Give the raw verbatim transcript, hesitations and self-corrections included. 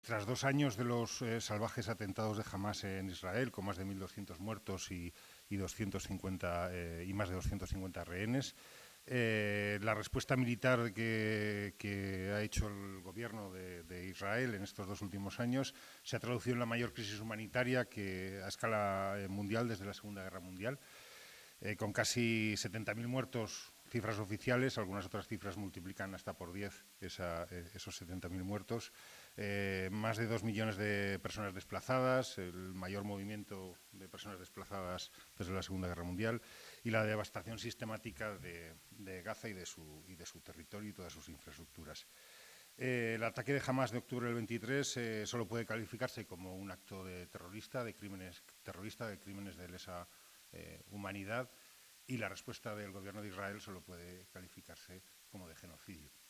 Tras dos años de los eh, salvajes atentados de Hamás en Israel, con más de mil doscientos muertos y, y, doscientos cincuenta, eh, y más de doscientos cincuenta rehenes, eh, la respuesta militar que, que ha hecho el gobierno de, de Israel en estos dos últimos años se ha traducido en la mayor crisis humanitaria que, a escala mundial desde la Segunda Guerra Mundial, eh, con casi setenta mil muertos, cifras oficiales. Algunas otras cifras multiplican hasta por diez esa, eh, esos setenta mil muertos. Eh, más de dos millones de personas desplazadas, el mayor movimiento de personas desplazadas desde la Segunda Guerra Mundial, y la devastación sistemática de, de Gaza y de, su, y de su territorio y todas sus infraestructuras. Eh, el ataque de Hamás de octubre del veintitrés eh, solo puede calificarse como un acto de terrorista, de crímenes terrorista, de crímenes de lesa eh, humanidad, y la respuesta del gobierno de Israel solo puede calificarse como de genocidio.